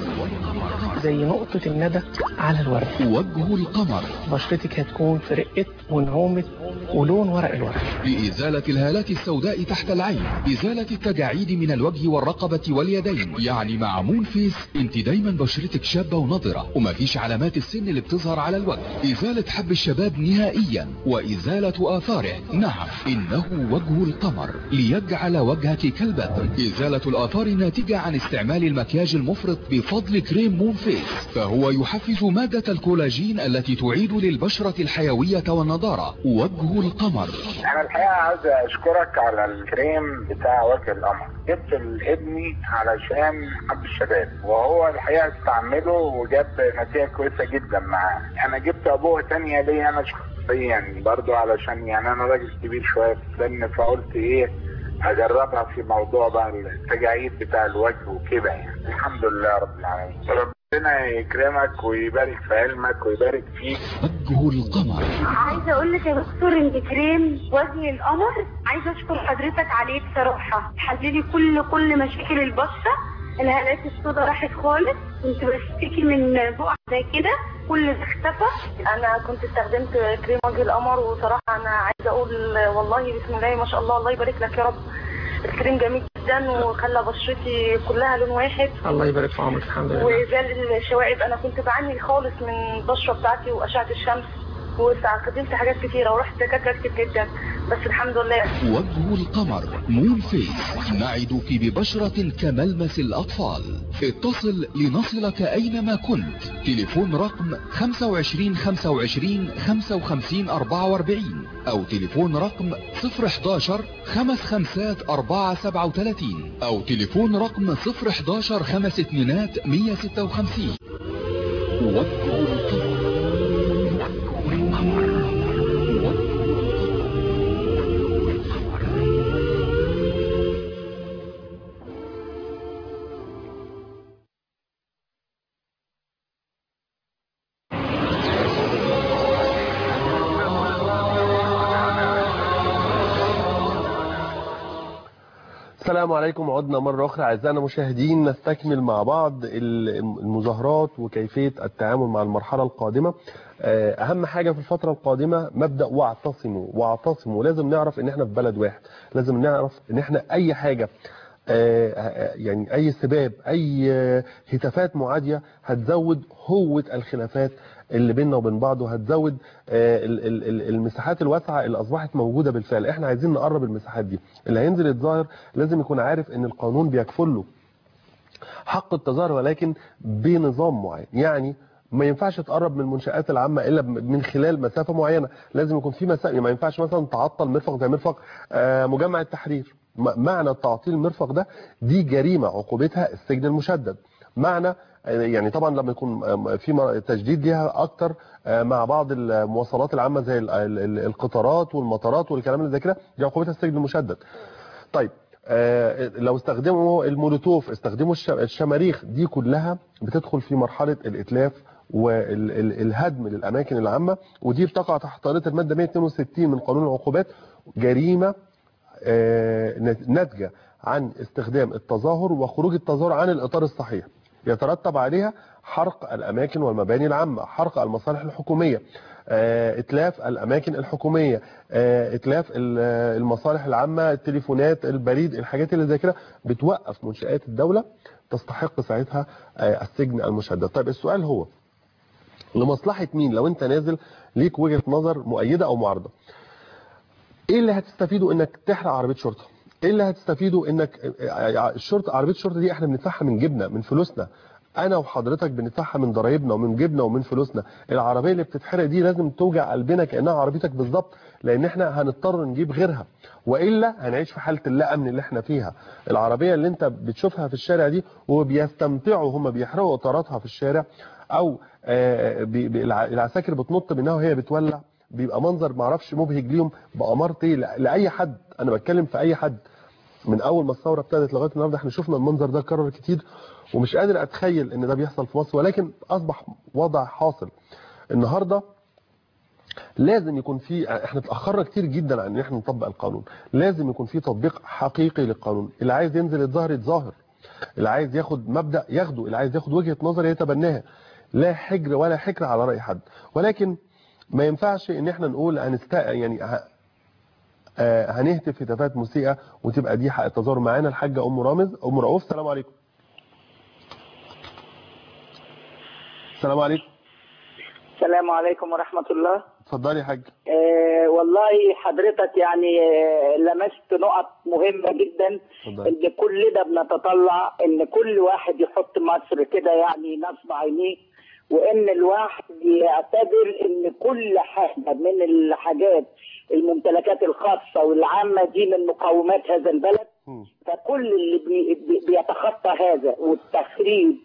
زي نقطة الندى على الورد. وجه القمر بشرتك هتكون في رقة ونعومة ولون ورق الورد. لإزالة الهالات السوداء تحت العين، إزالة التجاعيد من الوجه والرقبة واليدين. يعني مع مون فيس انت دايما بشرتك شابة ونضرة ومفيش علامات السن اللي بتظهر على الوجه. إزالة حب الشباب نهائيا وإزالة آثاره. نعم إنه وجه القمر ليجعل وجهك كالبدر. إزالة الآثار الناتجة عن استعمال المكياج المفرط بفضل كريم مون فيس، فهو يحفز مادة الكولاجين التي تعيد للبشرة الحيوية والنضارة. وجه القمر. أنا الحقيقة عايز أشكرك على الكريم بتاع وجه القمر. جبت لابني علشان حب الشباب وهو الحقيقة استعمله وجاب نتيجة كويسة جدا معاه. أنا جبت أبوه تانية ليه أنا شخصيا برضو علشان يعني أنا راجل كبير شوية في السن، فقلت إيه أجربها في موضوع بقى التجاعيد بتاع الوجه وكده يعني. الحمد لله رب العالمين. ربنا يكرمك ويبارك في علمك ويبارك فيك. وجه القمر. عايزه اقول لك يا دكتور ان كريم وجه القمر عايزه اشكر حضرتك عليه بصراحه، حللي كل كل مشاكل البشره، الهالات السوداء راحت خالص، كنت بشتكي من بقع زي كده كل ده اختفى. انا كنت استخدمت كريم وجه القمر وصراحه انا عايزه اقول والله بسم الله ما شاء الله، الله يبارك لك يا رب. الكريم جميل جدا وخلى بشرتي كلها لون واحد. الله يبارك في عمرك. الحمد لله. وزال الشوائب، انا كنت بعاني خالص من البشره بتاعتي واشعه الشمس واستخدمت حاجات كتيره ورحت دكاتره كتير جدا بس الحمد لله. وجه القمر مون فيس نعدك ببشرة كملمس الأطفال. اتصل لنصلك أينما كنت. تليفون رقم خمسة وعشرين خمسة وعشرين خمسة وخمسين أربعة وأربعين أو تليفون رقم صفر حداشر خمس خمسات أربعة سبعة وثلاثين أو تليفون رقم صفر حداشر خمس اتنينات مية ستة وخمسين. وجه القمر. السلام عليكم. عدنا مرة أخرى أعزائنا المشاهدين نستكمل مع بعض المظاهرات وكيفية التعامل مع المرحلة القادمة. أهم حاجة في الفترة القادمة مبدأ واعتصموا واعتصموا. لازم نعرف إن إحنا في بلد واحد، لازم نعرف إن إحنا أي حاجة يعني أي سباب أي هتافات معادية هتزود هوة الخلافات اللي بيننا وبين بعض وهتزود المساحات الواسعة اللي أصبحت موجودة بالفعل. احنا عايزين نقرب المساحات دي. اللي هينزل يتظاهر لازم يكون عارف ان القانون بيكفل له حق التظاهر ولكن بنظام معين. يعني ما ينفعش تقرب من المنشآت العامة إلا من خلال مسافة معينة. لازم يكون في مسافة، ما ينفعش مثلا تعطل مرفق زي مرفق مجمع التحرير. معنى تعطيل المرفق ده دي جريمة عقوبتها السجن المشدد. معنى يعني طبعا لما يكون في تجديد ليها اكتر مع بعض المواصلات العامه زي القطارات والمطارات والكلام اللي زي كده دي عقوبتها السجن المشدد. طيب لو استخدموا المولوتوف استخدموا الشماريخ دي كلها بتدخل في مرحله الاتلاف والهدم للاماكن العامه، ودي بتقع تحت طائله الماده مية واتنين وستين من قانون العقوبات. جريمه ناتجه عن استخدام التظاهر وخروج التظاهر عن الاطار الصحيح. يترتب عليها حرق الأماكن والمباني العامة، حرق المصالح الحكومية، إتلاف الأماكن الحكومية، إتلاف المصالح العامة، التليفونات، البريد، الحاجات اللي زي كده بتوقف منشآت الدولة تستحق ساعتها السجن المشدد. طيب السؤال هو لمصلحة مين؟ لو أنت نازل ليك وجهة نظر مؤيدة أو معارضة، إيه اللي هتستفيده إنك تحرق عربية شرطة؟ ايه اللي هتستفيده انك الشرطه عربيه الشرطه دي احنا بندفعها من جيبنا من فلوسنا، انا وحضرتك بندفعها من ضرايبنا ومن جيبنا ومن فلوسنا. العربيه اللي بتتحرق دي لازم توجع قلبنا كانها عربيتك بالظبط، لان احنا هنضطر نجيب غيرها والا هنعيش في حاله اللا امن اللي احنا فيها. العربيه اللي انت بتشوفها في الشارع دي وبيستمتعوا هم بيحرقوا اطاراتها في الشارع او العساكر بتنط منها وهي بتولع، بيبقى منظر معرفش مبهج ليهم بأمارتي لاي حد. انا بتكلم في اي حد من اول ما الثوره ابتدت لغايه النهارده احنا شفنا المنظر ده كرر كتير، ومش قادر اتخيل ان ده بيحصل في مصر، ولكن اصبح وضع حاصل. النهارده لازم يكون في، احنا اتاخرنا كتير جدا عن ان احنا نطبق القانون. لازم يكون في تطبيق حقيقي للقانون. اللي عايز ينزل يتظاهر يتظاهر، اللي عايز ياخد مبدا ياخده، اللي عايز ياخد وجهه نظر يتبناها. لا حجر ولا حكر على راي حد. ولكن ما ينفعش ان احنا نقول هنست يعني آه هنهتف هتافات مسيئه وتبقى دي حق التظاهر. معانا الحاجه ام رامز ام رؤوف. السلام عليكم. السلام عليكم. السلام عليكم ورحمة الله. اتفضلي يا حاج. آه والله حضرتك يعني آه لمست نقط مهمة جدا. فضل. ان كلنا بنتطلع ان كل واحد يحط مصر كده يعني نصب عينيه، وان الواحد يعتبر ان كل حاجة من الحاجات الممتلكات الخاصة والعامة دي من مقومات هذا البلد. فكل اللي بي بيتخطى هذا والتخريب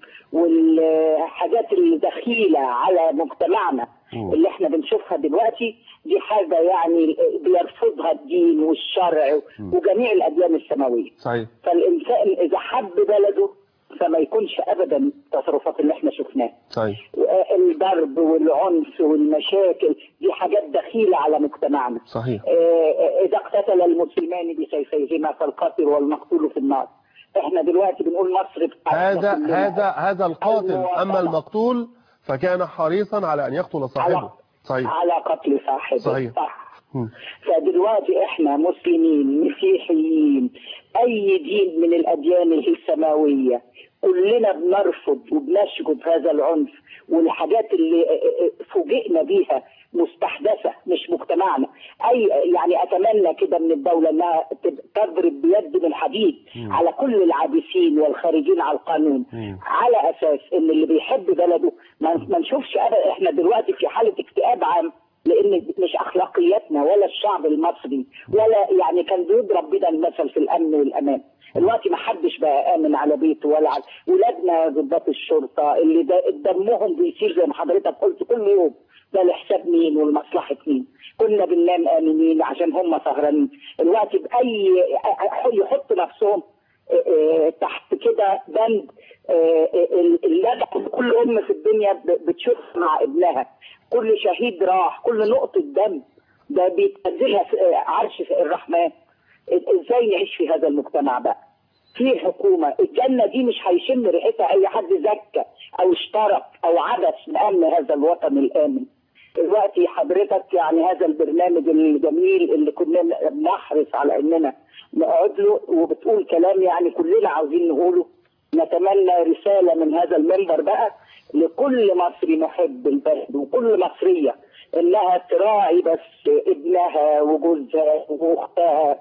والحاجات الدخيلة على مجتمعنا اللي احنا بنشوفها دلوقتي دي حاجة يعني بيرفضها الدين والشرع وجميع الأديان السماوية. صحيح. فالإنسان إذا حب بلده فما يكونش أبدا التصرفات اللي احنا شفناها. صحيح. الضرب والعنف والمشاكل دي حاجات دخيلة على مجتمعنا. صحيح. إذا اقتتل المسلمان بسيفيهما فالقاتل والمقتول في النار. احنا دلوقتي بنقول مصر هذا هذا هذا القاتل، أما المقتول فكان حريصا على أن يقتل صاحبه. صحيح. على قتل صاحبه. صحيح. صح. فدلوقتي احنا مسلمين مسيحيين اي دين من الاديان السماويه كلنا بنرفض وبنشجب هذا العنف والحاجات اللي فوجئنا بيها مستحدثه مش مجتمعنا. اي يعني اتمنى كده من الدوله انها تضرب بيد من حديد على كل العابثين والخارجين على القانون، على اساس ان اللي بيحب بلده ما نشوفش. احنا دلوقتي في حاله اكتئاب عام لان مش اخلاقياتنا ولا الشعب المصري ولا يعني كان بيضرب بينا المثل في الامن والامان. دلوقتي ما حدش بقى امن على بيته ولا على ولادنا ضباط الشرطه اللي دمهم بيسيل زي ما حضرتك قلت كل يوم، ده لحساب مين ولمصلحه مين؟ كنا بننام امنين عشان هم سهرانين. دلوقتي باي يحط نفسهم تحت كده بند اللي كل ام في الدنيا بتشوف مع ابنها. كل شهيد راح، كل نقطه دم ده بيتنزلها عرش الرحمن. ازاي نعيش في هذا المجتمع بقى؟ في حكومه الجنه دي مش هيشم ريحتها اي حد زكى او اشترك او عبث بامن هذا الوطن الامن. دلوقتي حضرتك يعني هذا البرنامج الجميل اللي كنا بنحرص على اننا نقعد له وبتقول كلام يعني كلنا عاوزين نقوله. نتمنى رساله من هذا المنبر بقى لكل مصري محب البلد وكل مصريه انها تراعي بس ابنها وجوزها واختها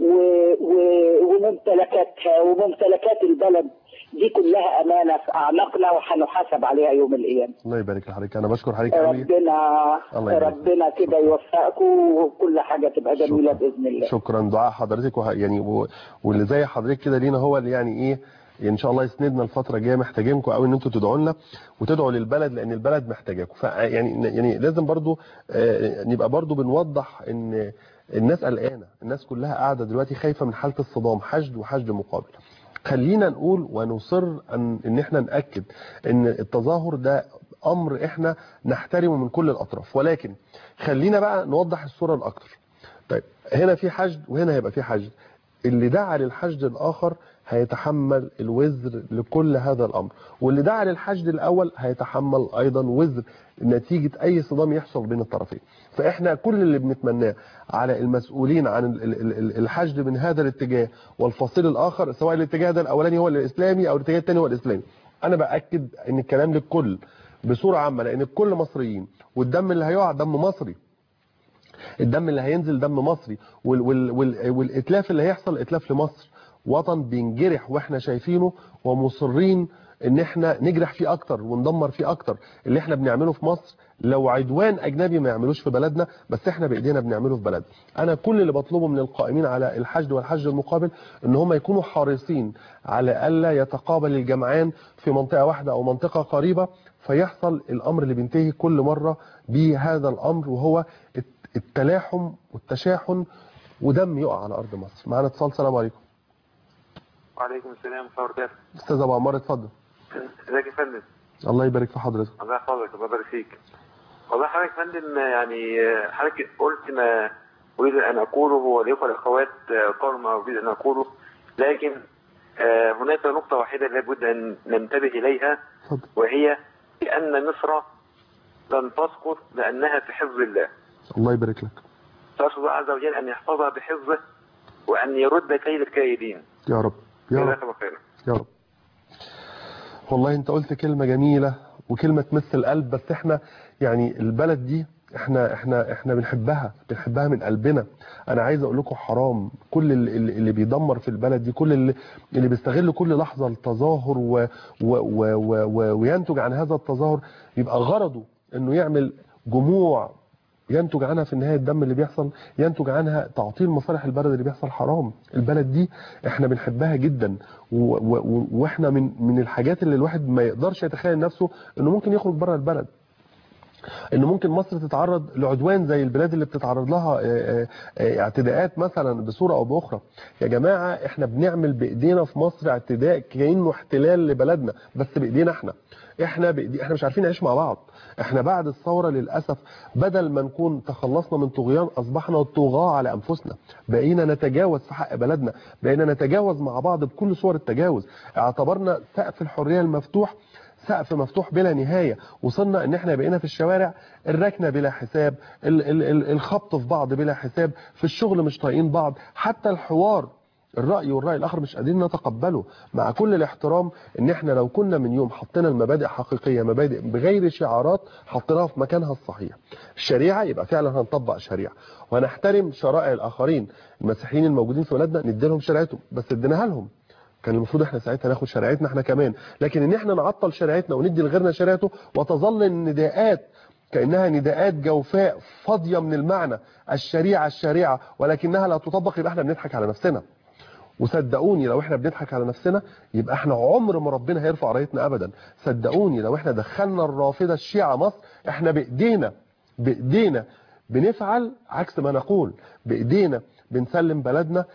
وممتلكاتها وممتلكات البلد دي كلها امانه في اعناقنا وهنحاسب عليها يوم القيامه. الله يبارك لحضرتك. انا بشكر حضرتك قوي. ربنا ربنا كده يوفقكم وكل حاجه تبقى جميله باذن الله. شكرا. دعاء حضرتك وه... يعني و... واللي زي حضرتك كده لينا هو اللي يعني ايه ان شاء الله يسندنا الفتره الجايه. محتاجينكم قوي ان انتوا تدعوا لنا وتدعوا للبلد لان البلد محتاجاكم. فيعني يعني لازم برضو نبقى برضو بنوضح ان الناس قلقانه، الناس كلها قاعده دلوقتي خايفه من حاله الصدام، حشد وحشد مقابل. خلينا نقول ونصر ان ان احنا ناكد ان التظاهر ده امر احنا نحترمه من كل الاطراف، ولكن خلينا بقى نوضح الصوره الاكثر. طيب هنا في حشد وهنا هيبقى في حشد. اللي دعا للحشد الاخر هيتحمل الوزر لكل هذا الامر، واللي دعا للحشد الاول هيتحمل ايضا وزر نتيجه اي صدام يحصل بين الطرفين. فاحنا كل اللي بنتمناه على المسؤولين عن الحشد من هذا الاتجاه والفصيل الاخر، سواء الاتجاه ده الاولاني هو الاسلامي او الاتجاه الثاني هو الاسلامي. انا باكد ان الكلام للكل بصوره عامه، لان الكل مصريين والدم اللي هيقع دم مصري، الدم اللي هينزل دم مصري، وال وال وال والاتلاف اللي هيحصل اتلاف لمصر. وطن بينجرح واحنا شايفينه ومصرين ان احنا نجرح فيه اكتر وندمر فيه اكتر. اللي احنا بنعمله في مصر لو عدوان اجنبي ما يعملوش في بلدنا، بس احنا بايدينا بنعمله في بلدنا. انا كل اللي بطلبه من القائمين على الحشد والحشد المقابل ان هم يكونوا حريصين على الا يتقابل الجمعان في منطقه واحده او منطقه قريبه فيحصل الامر اللي بينتهي كل مره بهذا الامر، وهو التلاحم والتشاحن ودم يقع على ارض مصر. معانا اتصال. السلام عليكم. وعليكم السلام ورحمه الله وبركاته. استاذ ابو عمار اتفضل. ازيك يا فندم؟ الله يبارك في حضرتك. الله يحفظك. الله يبارك فيك. والله حضرتك يا فندم يعني حضرتك قلت ما أريد أن أقوله والإخوة والأخوات قالوا ما أريد أن أقوله، لكن هناك نقطة واحدة لابد أن ننتبه إليها، وهي أن مصر لن تسقط لأنها في حفظ الله. الله يبارك لك. فأسأل الله عز وجل أن يحفظها بحفظه وأن يرد كيد الكائدين. يا رب يا رب يا رب. والله أنت قلت كلمة جميلة وكلمة تمس القلب، بس احنا يعني البلد دي احنا احنا احنا بنحبها بنحبها من قلبنا. انا عايز اقول لكم حرام كل اللي, اللي بيدمر في البلد دي، كل اللي, اللي بيستغل كل لحظه التظاهر و و و و و وينتج عن هذا التظاهر يبقى غرضه انه يعمل جموع ينتج عنها في النهايه الدم اللي بيحصل، ينتج عنها تعطيل مصالح البلد اللي بيحصل. حرام. البلد دي احنا بنحبها جدا، واحنا من من الحاجات اللي الواحد ما يقدرش يتخيل نفسه انه ممكن يخرج بره البلد، انه ممكن مصر تتعرض لعدوان زي البلاد اللي بتتعرض لها اعتداءات مثلا بصوره او باخرى. يا جماعه احنا بنعمل بايدينا في مصر اعتداء كانه احتلال لبلدنا، بس بايدينا احنا. احنا بإيدي احنا مش عارفين نعيش مع بعض. احنا بعد الثوره للاسف بدل ما نكون تخلصنا من طغيان اصبحنا طغاة على انفسنا، بقينا نتجاوز في حق بلدنا، بقينا نتجاوز مع بعض بكل صور التجاوز. اعتبرنا سقف الحريه المفتوح سقف مفتوح بلا نهاية، وصلنا ان احنا بقينا في الشوارع الركنة بلا حساب، ال ال ال الخبط في بعض بلا حساب، في الشغل مش طايقين بعض، حتى الحوار الرأي والرأي الآخر مش قادرين نتقبله. مع كل الاحترام ان احنا لو كنا من يوم حطينا المبادئ حقيقية، مبادئ بغير شعارات حطيناها في مكانها الصحيح. الشريعة يبقى فعلا هنطبق شريعة وهنحترم شرائع الآخرين. المسيحيين الموجودين في بلدنا ندي لهم شريعتهم، بس اديناها لهم، كان المفروض احنا ساعتها ناخد شريعتنا احنا كمان. لكن ان احنا نعطل شريعتنا وندي لغيرنا شريعته وتظل النداءات كأنها نداءات جوفاء فاضية من المعنى، الشريعة الشريعة ولكنها لا تطبق، يبقى احنا بنضحك على نفسنا. وصدقوني لو احنا بنضحك على نفسنا يبقى احنا عمر ما ربنا هيرفع رايتنا ابدا. صدقوني لو احنا دخلنا الرافضة الشيعة مصر احنا بايدينا بايدينا بنفعل عكس ما نقول، بايدينا بنسلم بلدنا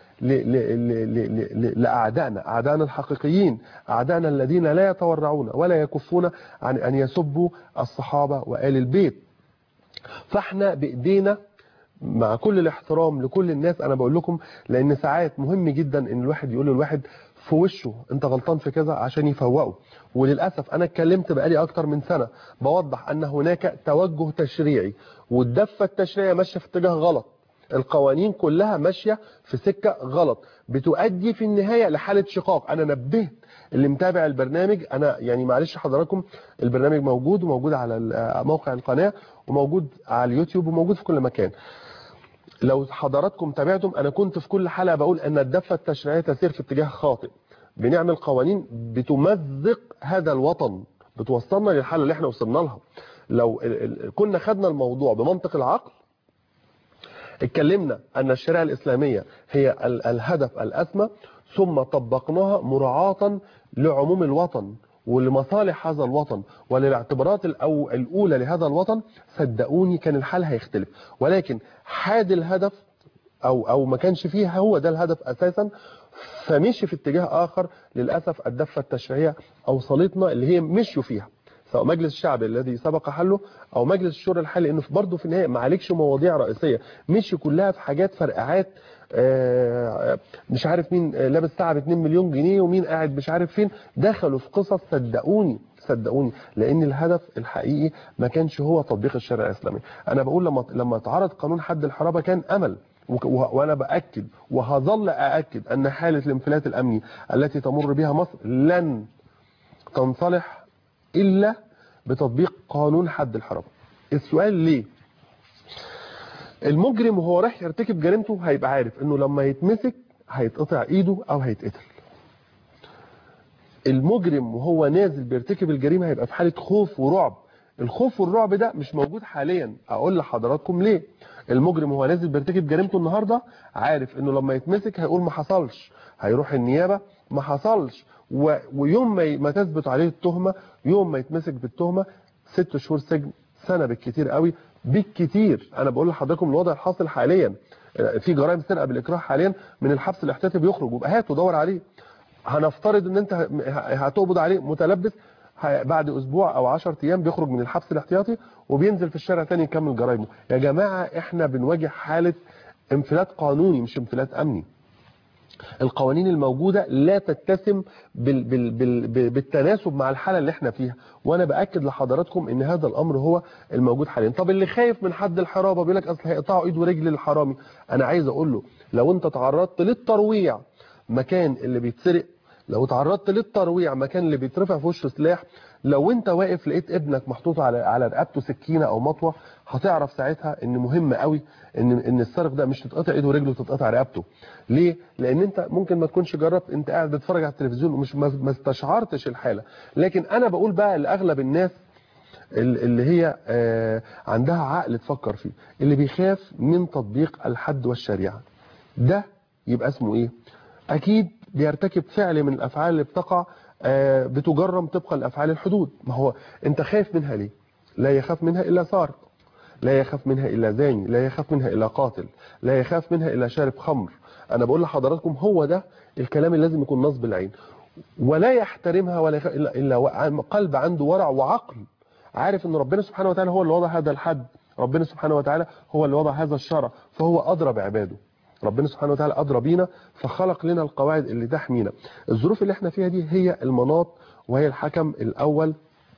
لأعدائنا، أعدائنا الحقيقيين، أعدائنا الذين لا يتورعون ولا يكفون عن أن يسبوا الصحابة وآل البيت. فاحنا بإيدينا مع كل الاحترام لكل الناس. أنا بقول لكم لأن ساعات مهم جدا أن الواحد يقول للواحد في وشه أنت غلطان في كذا عشان يفوقه. وللأسف أنا اتكلمت بقالي أكتر من سنة بوضح أن هناك توجه تشريعي والدفة التشريعية ماشية في اتجاه غلط، القوانين كلها ماشية في سكة غلط بتؤدي في النهاية لحالة شقاق. أنا نبهت اللي متابع البرنامج، أنا يعني معلش حضراتكم البرنامج موجود وموجود على موقع القناة وموجود على اليوتيوب وموجود في كل مكان. لو حضراتكم تابعتم أنا كنت في كل حلقة بقول أن الدفة التشريعية تسير في اتجاه خاطئ، بنعمل قوانين بتمزق هذا الوطن، بتوصلنا للحالة اللي احنا وصلنا لها. لو كنا خدنا الموضوع بمنطق العقل اتكلمنا أن الشريعة الإسلامية هي الهدف الأسمى ثم طبقناها مراعاة لعموم الوطن ولمصالح هذا الوطن وللاعتبارات الأولى لهذا الوطن، صدقوني كان الحال هيختلف. ولكن حاد الهدف أو أو ما كانش فيه هو ده الهدف أساسا، فمشي في اتجاه آخر. للأسف الدفة التشريعية أوصلتنا اللي هي مشوا فيها، سواء مجلس الشعب الذي سبق حله او مجلس الشورى الحالي، لانه برضه في النهايه ما عليكش مواضيع رئيسيه، مشي كلها في حاجات فرقعات. مش عارف مين لابس ساعه ب اتنين مليون جنيه ومين قاعد مش عارف فين، دخلوا في قصص. صدقوني صدقوني لان الهدف الحقيقي ما كانش هو تطبيق الشريعه الاسلاميه. انا بقول لما لما اتعرض قانون حد الحرابه كان امل، وانا باكد وهظل ااكد ان حاله الانفلات الامني التي تمر بها مصر لن تنصلح إلا بتطبيق قانون حد الحرابة. السؤال ليه؟ المجرم وهو رايح يرتكب جريمته هيبقى عارف انه لما يتمسك هيتقطع ايده او هيتقتل. المجرم وهو نازل بيرتكب الجريمة هيبقى في حالة خوف ورعب. الخوف والرعب ده مش موجود حاليا. اقول لحضراتكم ليه. المجرم وهو نازل بيرتكب جريمته النهاردة عارف انه لما يتمسك هيقول ما حصلش، هيروح النيابة ما حصلش، ويوم ما تثبت عليه التهمة، يوم ما يتمسك بالتهمة ست شهور سجن، سنة بالكتير قوي بالكتير. انا بقول لحضراتكم الوضع الحاصل حاليا في جرائم سرقة بالإكراه حاليا من الحبس الاحتياطي بيخرج، ويبقى هاته دور عليه. هنفترض ان انت هتقبض عليه متلبس، بعد اسبوع او عشرة ايام بيخرج من الحبس الاحتياطي وبينزل في الشارع تاني يكمل جرايمه. يا جماعه احنا بنواجه حاله انفلات قانوني مش انفلات امني. القوانين الموجودة لا تتسم بال بال بال بالتناسب مع الحالة اللي احنا فيها، وانا باكد لحضراتكم ان هذا الامر هو الموجود حاليا. طب اللي خايف من حد الحرابة بيقول لك اصل هيقطعوا ايد ورجل للحرامي، انا عايز اقول له لو انت تعرضت للترويع مكان اللي بيتسرق، لو تعرضت للترويع مكان اللي بيترفع في وشه سلاح، لو انت واقف لقيت ابنك محطوط على على رقبته سكينه او مطوه، هتعرف ساعتها ان مهم قوي ان ان السارق ده مش تتقطع ايده ورجله، تتقطع رقبته. ليه؟ لان انت ممكن ما تكونش جربت، انت قاعد بتتفرج على التلفزيون ومش ما استشعرتش الحاله. لكن انا بقول بقى لاغلب الناس اللي هي عندها عقل تفكر فيه، اللي بيخاف من تطبيق الحد والشريعه ده يبقى اسمه ايه؟ اكيد بيرتكب فعل من الافعال اللي بتقع بتجرم طبقا لافعال الحدود. ما هو انت خايف منها ليه؟ لا يخاف منها الا سارق، لا يخاف منها الا زاني، لا يخاف منها الا قاتل، لا يخاف منها الا شارب خمر. انا بقول لحضراتكم هو ده الكلام اللي لازم يكون نصب العين. ولا يحترمها ولا يخاف الا الا قلب عنده ورع وعقل، عارف ان ربنا سبحانه وتعالى هو اللي وضع هذا الحد، ربنا سبحانه وتعالى هو اللي وضع هذا الشرع، فهو ادرى بعباده. ربنا سبحانه وتعالى أدرى بينا فخلق لنا القواعد اللي تحمينا. الظروف اللي احنا فيها دي هي المناط وهي الحكم الأول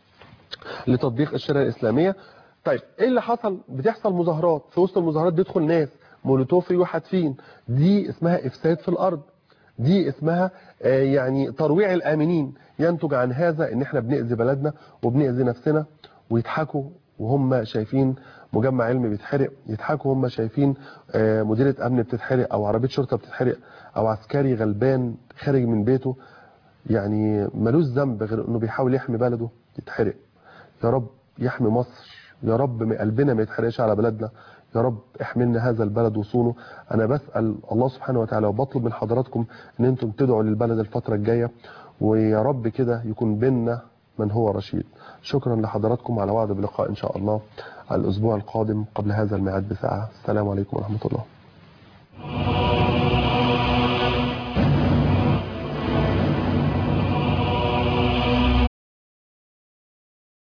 لتطبيق الشريعة الإسلامية. طيب ايه اللي حصل؟ بتحصل مظاهرات، في وسط المظاهرات بيدخل ناس مولوتوفي وحاتفين، دي اسمها إفساد في الأرض، دي اسمها آه يعني ترويع الآمنين. ينتج عن هذا ان احنا بنأذي بلدنا وبنأذي نفسنا، ويضحكوا وهم شايفين مجمع علمي بيتحرق، يضحكوا هم شايفين مديرة امن بتتحرق او عربية شرطة بتتحرق او عسكري غلبان خارج من بيته يعني ملوش ذنب غير انه بيحاول يحمي بلده يتحرق. يا رب يحمي مصر، يا رب قلبنا ما يتحرقش على بلدنا، يا رب احملنا هذا البلد وصونه. انا بسأل الله سبحانه وتعالى وبطلب من حضراتكم ان انتم تدعوا للبلد الفترة الجاية، ويا رب كده يكون بيننا من هو رشيد. شكرا لحضراتكم، على وعد بلقاء ان شاء الله الاسبوع القادم قبل هذا الميعاد بساعة. السلام عليكم ورحمة الله.